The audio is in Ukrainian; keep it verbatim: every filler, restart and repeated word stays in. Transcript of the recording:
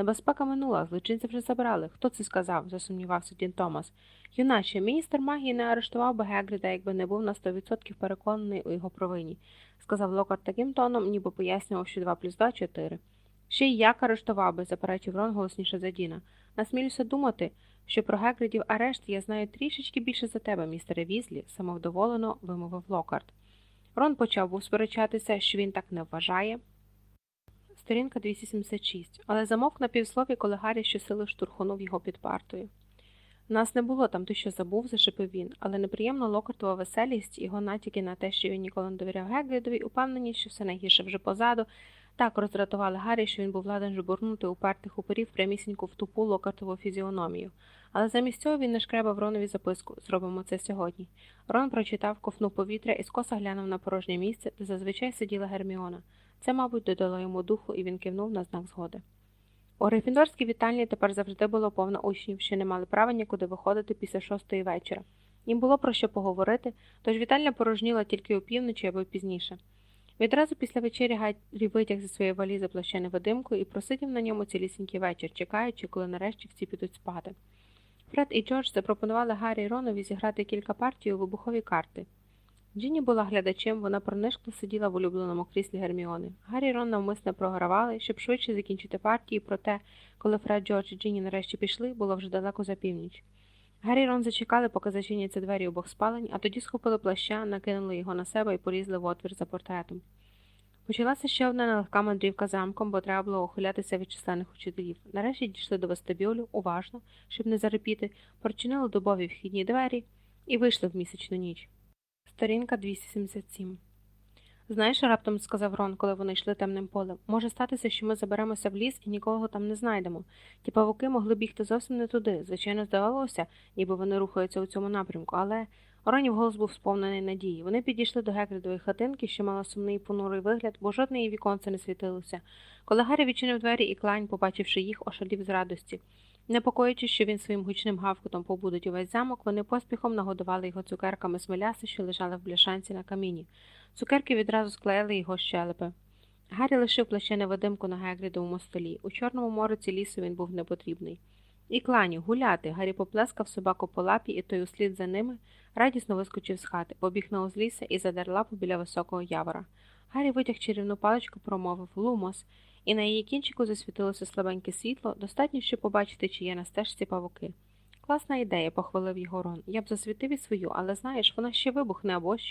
Небезпека минула, злочинця вже забрали. Хто це сказав? Засумнівався Дін Томас. Юначе, міністр магії не арештував би Гегріда, якби не був на сто відсотків переконаний у його провині, сказав Локарт таким тоном, ніби пояснював, що два плюс два – чотири. Ще й як арештував би, заперечив Рон голосніше за Діна. Насмілюся думати, що про Гегридів арешт я знаю трішечки більше за тебе, містере Візлі, самовдоволено вимовив Локарт. Рон почав був сперечатися, що він так не вважає. Сторінка двісті сімдесят шість. Але замовк на півслові, коли Гаррі щосили штурхонув його під партою. Нас не було там, ти що забув, зашипив він, але неприємно Локартова веселість, його натяки на те, що він ніколи не довіряв Гегридові, упевненість, що все найгірше вже позаду, так роздратували Гаррі, що він був ладен жбурнути упертих упорів прямісінько в тупу Локартову фізіономію. Але замість цього він нашкребав Ронові записку «Зробимо це сьогодні». Рон прочитав, ковтнув повітря і скоса глянув на порожнє місце, де зазвичай сиділа Герміона. Це, мабуть, додало йому духу, і він кивнув на знак згоди. У Грифіндорській вітальні тепер завжди було повно учнів, що не мали права нікуди виходити після шостої вечора. Їм було про що поговорити, тож вітальня порожніла тільки опівночі або пізніше. Відразу після вечері Гаррі витяг зі своєї валізи плащ-невидимку і просидів на ньому цілісінький вечір, чекаючи, коли нарешті всі підуть спати. Фред і Джордж запропонували Гаррі і Ронові зіграти кілька партій у вибухові карти. Джинні була глядачем, вона пронишкла сиділа в улюбленому кріслі Герміони. Гаррі і Рон навмисне програвали, щоб швидше закінчити партії, проте, коли Фред, Джордж і Джинні нарешті пішли, було вже далеко за північ. Гаррі і Рон зачекали, поки зачиняться двері обох спалень, а тоді схопили плаща, накинули його на себе і полізли в отвір за портретом. Почалася ще одна нелегка мандрівка замком, бо треба було ухилятися від численних учителів. Нарешті дійшли до вестибюлю, уважно, щоб не зарепіти, прочинили дубові вхідні двері і вийшли в місячну ніч. Сторінка двісті сімдесят сім. «Знаєш, – раптом сказав Рон, коли вони йшли темним полем, – може статися, що ми заберемося в ліс і нікого там не знайдемо. Ті павуки могли бігти зовсім не туди. Звичайно, здавалося, ніби вони рухаються у цьому напрямку, але…» Ронів голос був сповнений надії. Вони підійшли до Гегридової хатинки, що мала сумний понурий вигляд, бо жодне її віконце не світилося. Коли Гаррі відчинив двері, і Клайн, побачивши їх, ошалів з радості. Непокоючись, що він своїм гучним гавкотом побудить увесь замок, вони поспіхом нагодували його цукерками з меляси, що лежали в бляшанці на каміні. Цукерки відразу склеїли його щелепи. Гаррі лишив плащ-невидимку на Гегридовому столі. У чорному мороці лісу він був непотрібний. «І Клані, гуляти!» Гаррі поплескав собаку по лапі, і той услід за ними радісно вискочив з хати, побіг на узлісся і задер лапу біля високого явора. Гаррі витяг чарівну паличку, промовив «Лумос», і на її кінчику засвітилося слабеньке світло, достатньо, щоб побачити, чи є на стежці павуки. «Класна ідея», – похвалив його Рон. «Я б засвітив і свою, але, знаєш, вона ще вибухне або що».